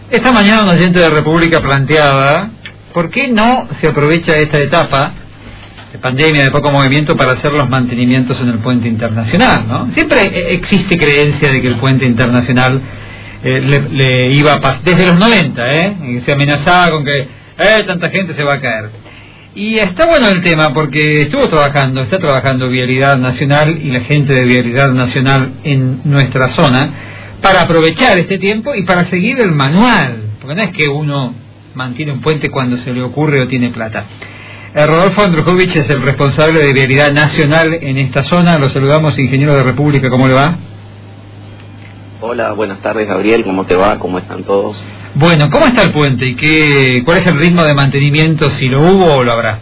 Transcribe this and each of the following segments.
Esta mañana un oyente de República planteaba, ¿por qué no se aprovecha esta etapa de pandemia, de poco movimiento, para hacer los mantenimientos en el puente internacional, ¿no? Siempre existe creencia de que el puente internacional le iba a pasar, desde los 90, se amenazaba con que tanta gente se va a caer. Y está bueno el tema porque está trabajando Vialidad Nacional y la gente de Vialidad Nacional en nuestra zona para aprovechar este tiempo y para seguir el manual, porque no es que uno mantiene un puente cuando se le ocurre o tiene plata. Rodolfo Andrujovich es el responsable de Vialidad Nacional en esta zona. Lo saludamos, ingeniero de República, ¿cómo le va? Hola, buenas tardes, Gabriel, ¿cómo te va? ¿Cómo están todos? Bueno, ¿cómo está el puente y cuál es el ritmo de mantenimiento, si lo hubo o lo habrá?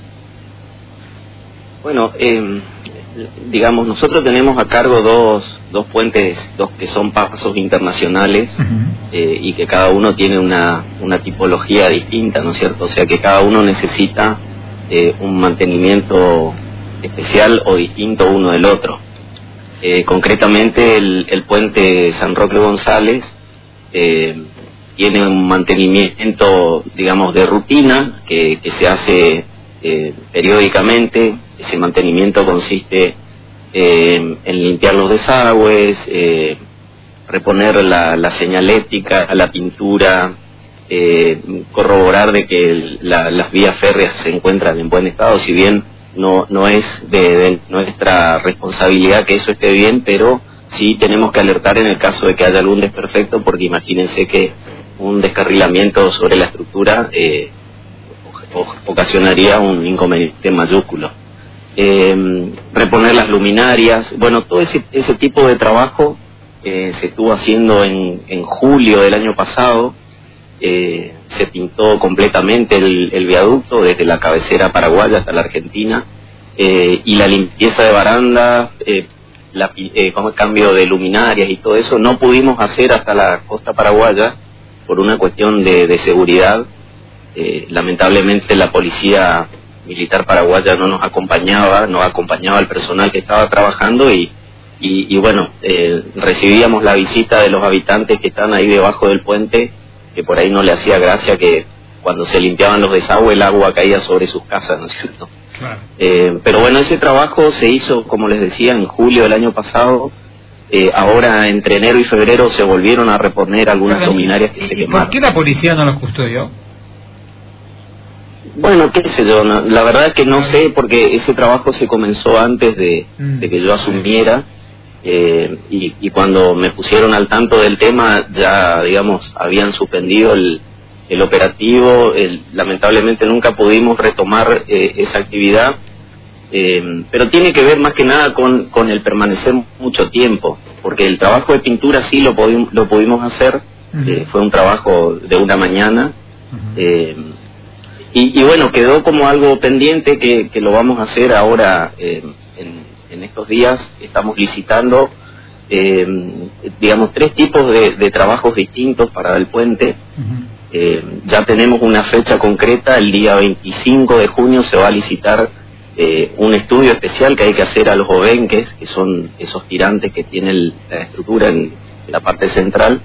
Bueno, digamos, nosotros tenemos a cargo dos puentes, dos que son pasos internacionales, y que cada uno tiene una tipología distinta, ¿no es cierto? O sea que cada uno necesita un mantenimiento especial o distinto uno del otro. Concretamente el puente San Roque González tiene un mantenimiento, digamos, de rutina que se hace periódicamente. Ese mantenimiento consiste en limpiar los desagües, reponer la señalética, la pintura, corroborar de que las vías férreas se encuentran en buen estado, si bien no es de nuestra responsabilidad que eso esté bien, pero sí tenemos que alertar en el caso de que haya algún desperfecto, porque imagínense que un descarrilamiento sobre la estructura ocasionaría un inconveniente mayúsculo. Reponer las luminarias, bueno, todo ese tipo de trabajo se estuvo haciendo en julio del año pasado. Se pintó completamente el viaducto desde la cabecera paraguaya hasta la Argentina, y la limpieza de baranda, como el cambio de luminarias y todo eso no pudimos hacer hasta la costa paraguaya por una cuestión de seguridad. Lamentablemente la policía militar paraguaya no nos acompañaba al personal que estaba trabajando y bueno, recibíamos la visita de los habitantes que están ahí debajo del puente, que por ahí no le hacía gracia que cuando se limpiaban los desagües el agua caía sobre sus casas, ¿no es cierto? Claro. Pero bueno, ese trabajo se hizo, como les decía, en julio del año pasado. Ahora entre enero y febrero se volvieron a reponer algunas luminarias que se quemaron. ¿Por qué la policía no los custodió? Bueno, qué sé yo, la verdad es que no sé, porque ese trabajo se comenzó antes de que yo asumiera. Y cuando me pusieron al tanto del tema ya, digamos, habían suspendido el operativo. Lamentablemente nunca pudimos retomar esa actividad, pero tiene que ver más que nada con el permanecer mucho tiempo, porque el trabajo de pintura sí lo pudimos hacer. Fue un trabajo de una mañana, y bueno, quedó como algo pendiente que lo vamos a hacer ahora. En estos días estamos licitando, digamos, 3 tipos de trabajos distintos para el puente. Ya tenemos una fecha concreta, el día 25 de junio se va a licitar un estudio especial que hay que hacer a los obenques, que son esos tirantes que tienen la estructura en la parte central.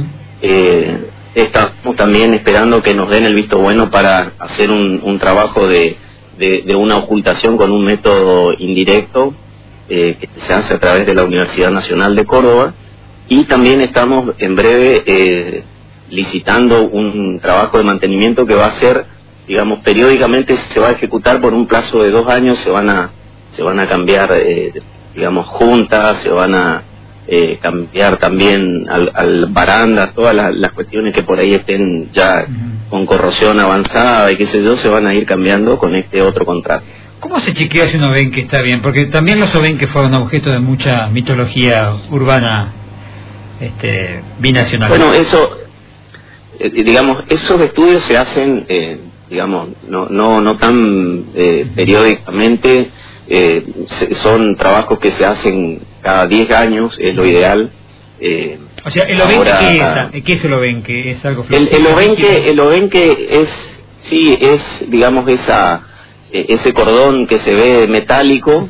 Estamos también esperando que nos den el visto bueno para hacer un trabajo de una ocultación con un método indirecto, que se hace a través de la Universidad Nacional de Córdoba, y también estamos en breve licitando un trabajo de mantenimiento que va a ser, digamos, periódicamente se va a ejecutar por un plazo de 2 años. Se van a cambiar, digamos, juntas, se van a cambiar también al barandas, todas las cuestiones que por ahí estén ya con corrosión avanzada y qué sé yo, se van a ir cambiando con este otro contrato. ¿Cómo se chequea si un obenque está bien? Porque también los obenques fueron objeto de mucha mitología urbana binacional. Bueno, eso, digamos, esos estudios se hacen, digamos, no tan periódicamente. Son trabajos que se hacen cada 10 años, es lo ideal. O sea, ¿el obenque qué es el obenque? ¿Es algo el obenque es, digamos, ese cordón que se ve metálico,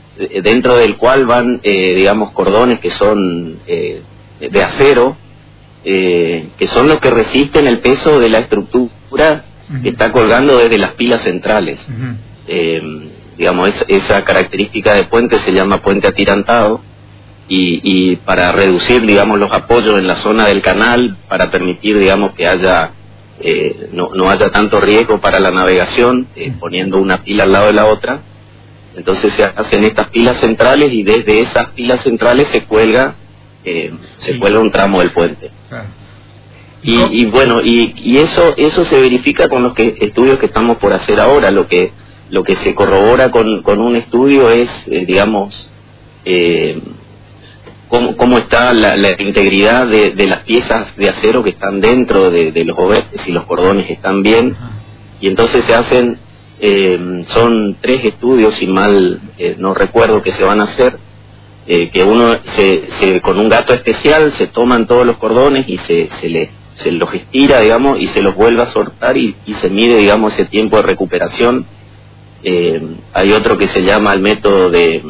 dentro del cual van, digamos, cordones que son de acero, que son los que resisten el peso de la estructura que está colgando desde las pilas centrales. Digamos, esa característica de puente se llama puente atirantado, y para reducir, digamos, los apoyos en la zona del canal, para permitir, digamos, que haya no haya tanto riesgo para la navegación, poniendo una pila al lado de la otra. Entonces se hacen estas pilas centrales, y desde esas pilas centrales se cuelga un tramo del puente. Y bueno, y eso se verifica con los estudios que estamos por hacer ahora. Lo que se corrobora con un estudio es, digamos, cómo está la integridad de las piezas de acero que están dentro de los obetes, si los cordones están bien. Y entonces se hacen, son 3 estudios, si mal no recuerdo, que se van a hacer, que uno con un gato especial se toman todos los cordones y se los estira, digamos, y se los vuelve a soltar, y se mide, digamos, ese tiempo de recuperación. Hay otro que se llama el método de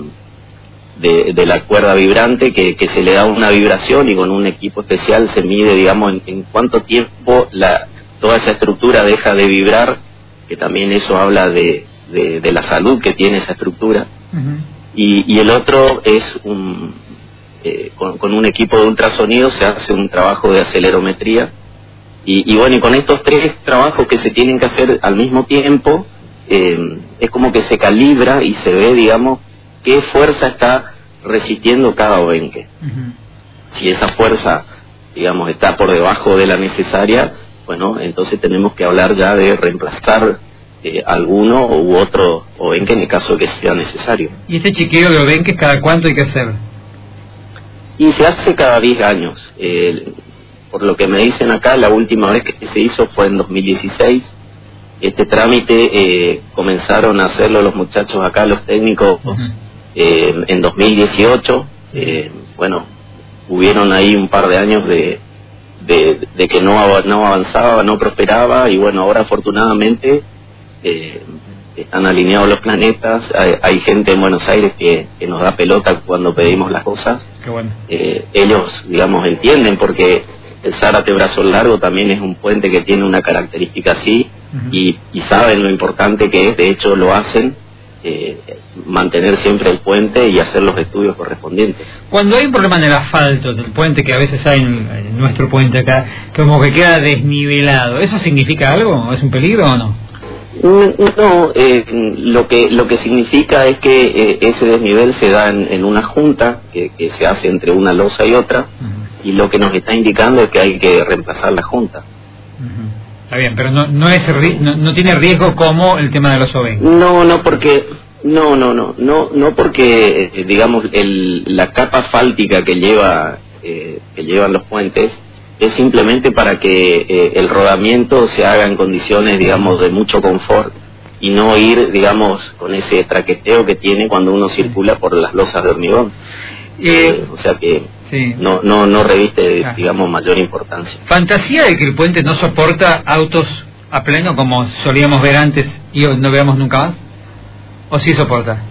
la cuerda vibrante, que se le da una vibración, y con un equipo especial se mide, digamos, en cuánto tiempo toda esa estructura deja de vibrar, que también eso habla de la salud que tiene esa estructura. Y el otro es con un equipo de ultrasonido se hace un trabajo de acelerometría, y bueno, y con estos 3 trabajos que se tienen que hacer al mismo tiempo, es como que se calibra y se ve, digamos, qué fuerza está resistiendo cada obenque. Si esa fuerza, digamos, está por debajo de la necesaria, bueno, entonces tenemos que hablar ya de reemplazar alguno u otro obenque en el caso de que sea necesario. ¿Y este chequeo de obenques cada cuánto hay que hacer? Y se hace cada 10 años. Por lo que me dicen acá, la última vez que se hizo fue en 2016. Este trámite comenzaron a hacerlo los muchachos acá, los técnicos, en 2018. Bueno, hubieron ahí un par de años de que no avanzaba, no prosperaba, y bueno, ahora afortunadamente están alineados los planetas. Hay gente en Buenos Aires que nos da pelota cuando pedimos las cosas. Qué bueno. Ellos, digamos, entienden, porque el Zárate Brazo Largo también es un puente que tiene una característica así, y saben lo importante que es. De hecho lo hacen, mantener siempre el puente y hacer los estudios correspondientes. Cuando hay un problema en el asfalto del puente, que a veces hay en nuestro puente acá, como que queda desnivelado, ¿eso significa algo? ¿Es un peligro o no? No, lo que significa es que ese desnivel se da en una junta que se hace entre una losa y otra, y lo que nos está indicando es que hay que reemplazar la junta. Está bien, pero no tiene riesgo como el tema de los obenques. No porque digamos la capa asfáltica que llevan los puentes es simplemente para que el rodamiento se haga en condiciones, digamos, de mucho confort, y no ir, digamos, con ese traqueteo que tiene cuando uno circula por las losas de hormigón. O sea que no reviste, digamos, mayor importancia. ¿Fantasía de que el puente no soporta autos a pleno como solíamos ver antes y no veamos nunca más? ¿O sí soporta?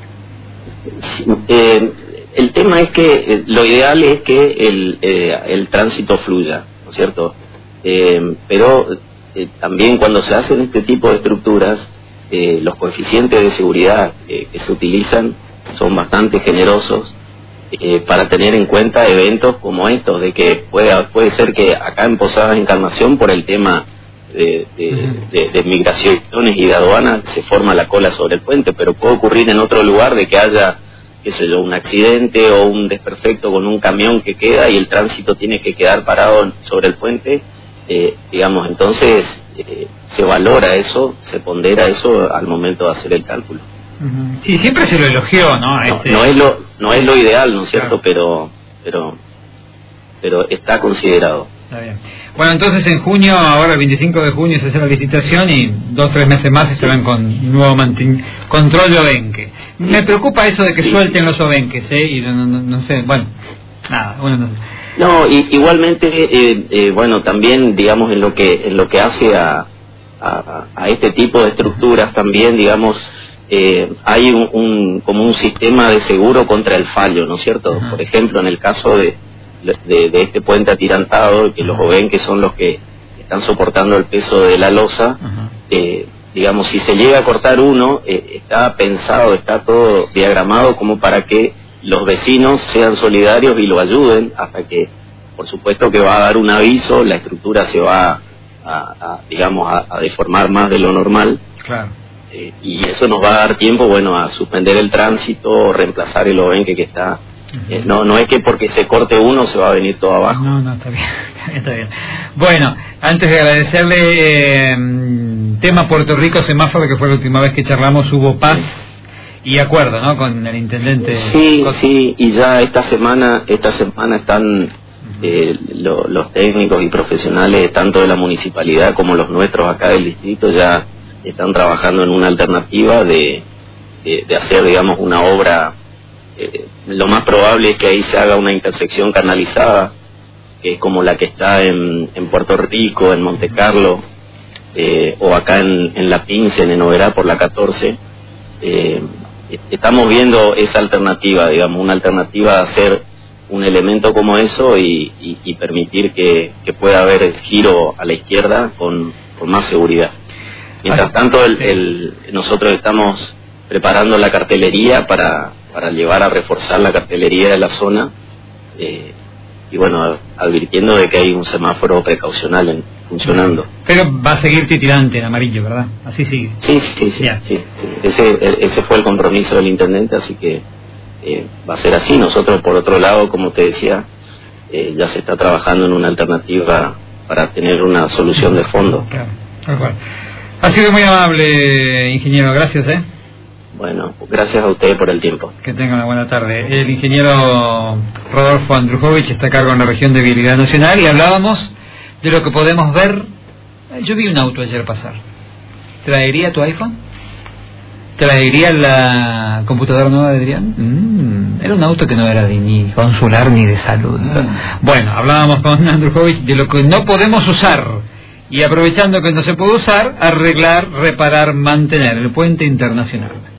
El tema es que lo ideal es que el tránsito fluya, ¿no es cierto? Pero también cuando se hacen este tipo de estructuras, los coeficientes de seguridad que se utilizan son bastante generosos, para tener en cuenta eventos como estos, de que puede ser que acá en Posadas Encarnación, por el tema de migraciones y de aduanas, se forma la cola sobre el puente, pero puede ocurrir en otro lugar de que haya, qué sé yo, un accidente o un desperfecto con un camión que queda y el tránsito tiene que quedar parado sobre el puente, digamos. Entonces se valora eso, se pondera eso al momento de hacer el cálculo. Sí, siempre se lo elogió, ¿no? No es lo ideal, ¿no es cierto? Claro. Pero está considerado. Está bien. Bueno, entonces en junio, ahora el 25 de junio se hace la licitación, y 2-3 meses más estarán con nuevo control de obenque. Me preocupa eso de que suelten los obenques, y no sé, bueno, nada, bueno, no sé. No, igualmente, bueno, también, digamos, en lo que hace a este tipo de estructuras también, digamos, hay como un sistema de seguro contra el fallo, ¿no es cierto? Por ejemplo, en el caso de de este puente atirantado, que los OVEN, que son los que están soportando el peso de la losa, digamos, si se llega a cortar uno, está pensado, está todo diagramado como para que los vecinos sean solidarios y lo ayuden, hasta que, por supuesto que va a dar un aviso, la estructura se va a deformar más de lo normal. Claro. Y eso nos va a dar tiempo, bueno, a suspender el tránsito, reemplazar el obenque que está. No es que porque se corte uno se va a venir todo abajo. No, está bien, está bien. Bueno, antes de agradecerle, tema Puerto Rico, semáforo, que fue la última vez que charlamos, hubo paz y acuerdo, ¿no?, con el intendente. Sí, y ya esta semana están los técnicos y profesionales, tanto de la municipalidad como los nuestros acá del distrito, ya están trabajando en una alternativa de hacer, digamos, una obra. Lo más probable es que ahí se haga una intersección canalizada, que es como la que está en Puerto Rico, en Monte Carlo, o acá en La Pince, en Oberá, por la 14. Estamos viendo esa alternativa, digamos, una alternativa a hacer un elemento como eso y permitir que pueda haber el giro a la izquierda con más seguridad. Mientras tanto, nosotros estamos preparando la cartelería para llevar a reforzar la cartelería de la zona, y bueno, advirtiendo de que hay un semáforo precaucional funcionando. Pero va a seguir titilante en amarillo, ¿verdad? Así sigue. Sí. Ese fue el compromiso del intendente, así que va a ser así. Nosotros, por otro lado, como te decía, ya se está trabajando en una alternativa para tener una solución de fondo. Claro, tal cual. Ha sido muy amable, ingeniero, gracias. Bueno, gracias a usted por el tiempo. Que tenga una buena tarde. El ingeniero Rodolfo Andrujovic está a cargo en la región de Vialidad Nacional, y hablábamos de lo que podemos ver. Yo vi un auto ayer pasar. ¿Traería tu iPhone? ¿Traería la computadora nueva de Adrián? Era un auto que no era ni consular ni de salud. Bueno, hablábamos con Andrujovic de lo que no podemos usar, y aprovechando que no se puede usar, arreglar, reparar, mantener el puente internacional.